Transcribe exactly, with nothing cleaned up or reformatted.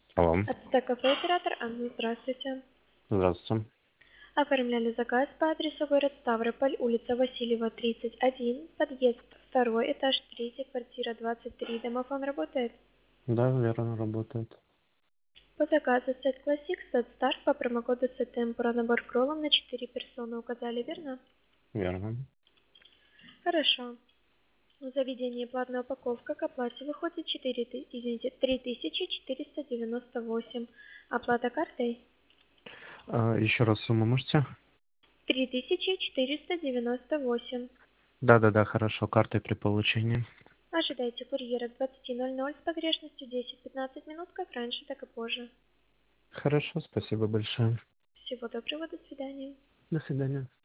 Алло, АЦТ кафе оператор Анна, здравствуйте. здравствуйте. Оформляли заказ по адресу город Ставрополь, улица Васильева, тридцать один, подъезд второй, этаж третий, квартира двадцать три. Домофон работает? Да, верно, работает. По заказу сет Classic, сет Star по промокоду Сетемпура набор кролом на четыре персоны указали, верно? Верно. Хорошо. В заведении платная упаковка к оплате выходит четыре, ты- извините, три тысячи четыреста девяносто восемь. Оплата картой? А, еще раз сумму можете? три тысячи четыреста девяносто восемь. Да-да-да, хорошо, картой при получении. Ожидайте курьера к двадцати ноль ноль с погрешностью десять-пятнадцать минут, как раньше, так и позже. Хорошо, спасибо большое. Всего доброго, до свидания. До свидания.